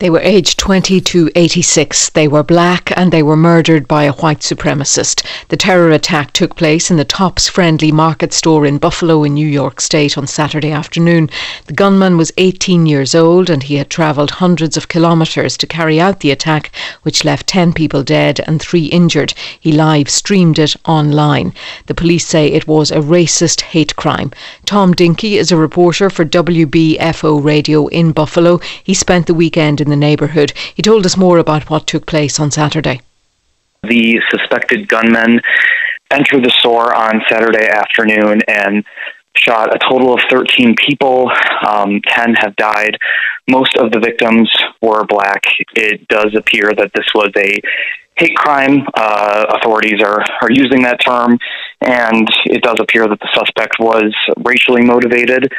They were aged 20 to 86. They were black and they were murdered by a white supremacist. The terror attack took place in the Tops Friendly Market store in Buffalo in New York State on Saturday afternoon. The gunman was 18 years old and he had travelled hundreds of kilometres to carry out the attack, which left 10 people dead and 3 injured. He live streamed it online. The police say it was a racist hate crime. Tom Dinky is a reporter for WBFO Radio in Buffalo. He spent the weekend in the neighbourhood. He told us more about what took place on Saturday. The suspected gunman entered the store on Saturday afternoon and shot a total of 13 people. 10 have died. Most of the victims were black. It does appear that this was a hate crime. Authorities are using that term, and it does appear that the suspect was racially motivated.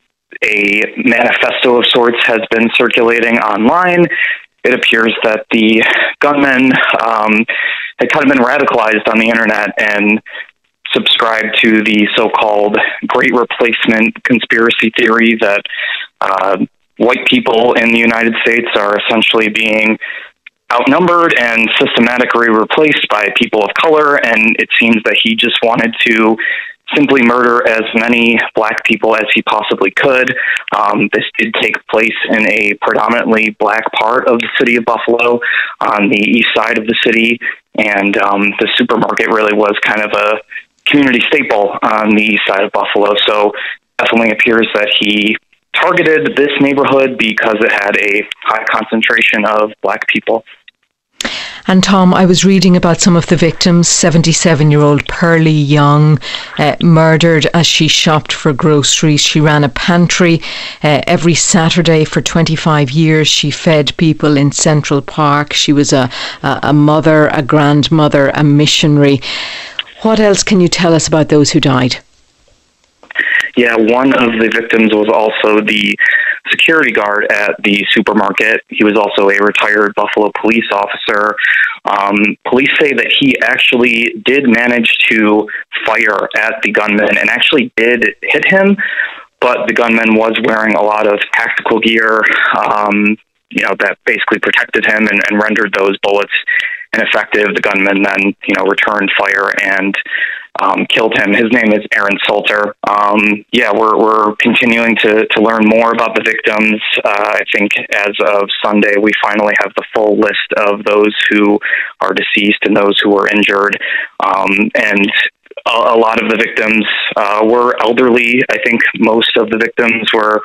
A manifesto of sorts has been circulating online. It appears that the gunman had kind of been radicalized on the internet and subscribed to the so-called Great Replacement conspiracy theory that white people in the United States are essentially being outnumbered and systematically replaced by people of color, and it seems that he just wanted to simply murder as many black people as he possibly could. This did take place in a predominantly black part of the city of Buffalo, on the east side of the city, and the supermarket really was kind of a community staple on the east side of Buffalo, so definitely appears that he targeted this neighborhood because it had a high concentration of black people. And Tom, I was reading about some of the victims. 77-year-old Pearlie Young, murdered as she shopped for groceries. She ran a pantry every Saturday for 25 years. She fed people in Central Park. She was a mother, a grandmother, a missionary. What else can you tell us about those who died? Yeah, one of the victims was also the security guard at the supermarket. He was also a retired Buffalo police officer. Police say that he actually did manage to fire at the gunman and actually did hit him, but the gunman was wearing a lot of tactical gear, that basically protected him and rendered those bullets ineffective. The gunman then, returned fire and killed him. His name is Aaron Salter. We're continuing to learn more about the victims. I think as of Sunday, we finally have the full list of those who are deceased and those who were injured. And a lot of the victims were elderly. I think most of the victims were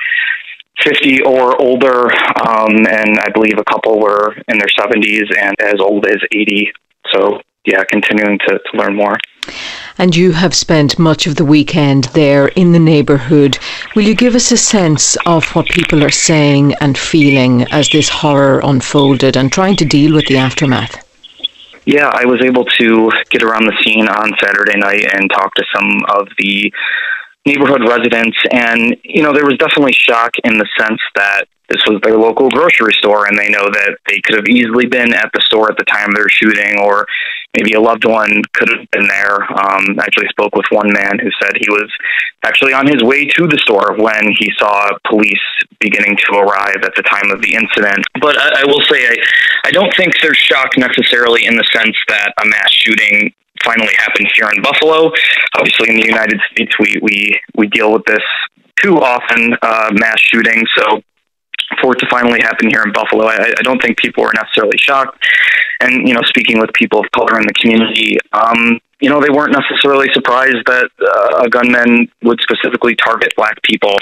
50 or older, and I believe a couple were in their 70s and as old as 80. So, continuing to learn more. And you have spent much of the weekend there in the neighbourhood. Will you give us a sense of what people are saying and feeling as this horror unfolded and trying to deal with the aftermath? Yeah, I was able to get around the scene on Saturday night and talk to some of the neighborhood residents, and there was definitely shock in the sense that this was their local grocery store and they know that they could have easily been at the store at the time of their shooting, or maybe a loved one could have been there. I actually spoke with one man who said he was actually on his way to the store when he saw police beginning to arrive at the time of the incident. But I will say, I don't think there's shock necessarily in the sense that a mass shooting finally happened here in Buffalo. Obviously, in the United States, we deal with this too often, mass shootings. So for it to finally happen here in Buffalo, I don't think people were necessarily shocked. And, speaking with people of color in the community, they weren't necessarily surprised that a gunman would specifically target black people.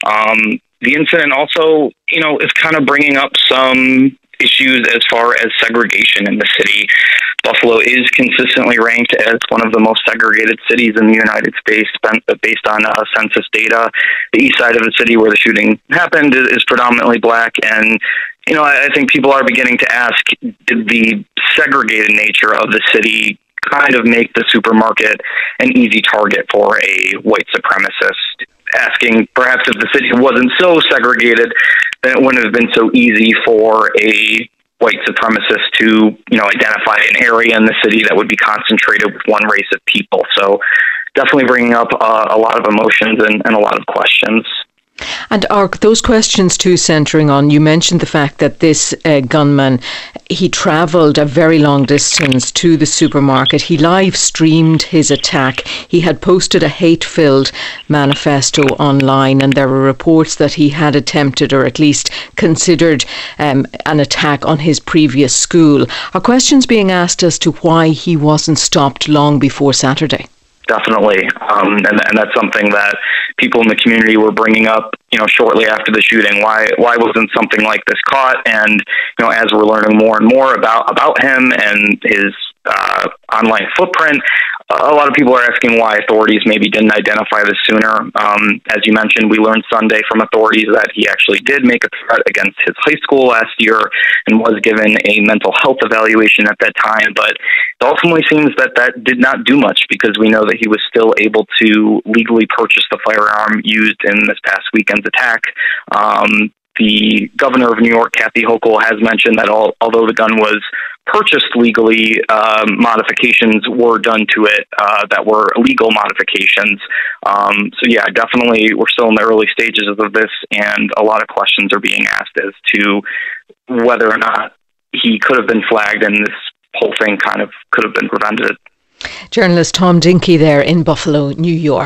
The incident also, is kind of bringing up some issues as far as segregation in the city. Buffalo is consistently ranked as one of the most segregated cities in the United States based on census data. The east side of the city where the shooting happened is predominantly black, and I think people are beginning to ask, did the segregated nature of the city kind of make the supermarket an easy target for a white supremacist? Asking perhaps if the city wasn't so segregated, then it wouldn't have been so easy for a white supremacist to, identify an area in the city that would be concentrated with one race of people. So definitely bringing up a lot of emotions and a lot of questions. And are those questions too centering on, you mentioned the fact that this gunman, he travelled a very long distance to the supermarket. He live streamed his attack. He had posted a hate-filled manifesto online, and there were reports that he had attempted, or at least considered, an attack on his previous school. Are questions being asked as to why he wasn't stopped long before Saturday? Definitely, and that's something that people in the community were bringing up, shortly after the shooting. Why wasn't something like this caught? And as we're learning more and more about him and his online footprint, a lot of people are asking why authorities maybe didn't identify this sooner. As you mentioned, we learned Sunday from authorities that he actually did make a threat against his high school last year and was given a mental health evaluation at that time. But it ultimately seems that did not do much, because we know that he was still able to legally purchase the firearm used in this past weekend's attack. The governor of New York, Kathy Hochul, has mentioned that although the gun was purchased legally, modifications were done to it that were illegal modifications. So yeah, definitely we're still in the early stages of this, and a lot of questions are being asked as to whether or not he could have been flagged and this whole thing kind of could have been prevented. Journalist Tom Dinky there in Buffalo, New York.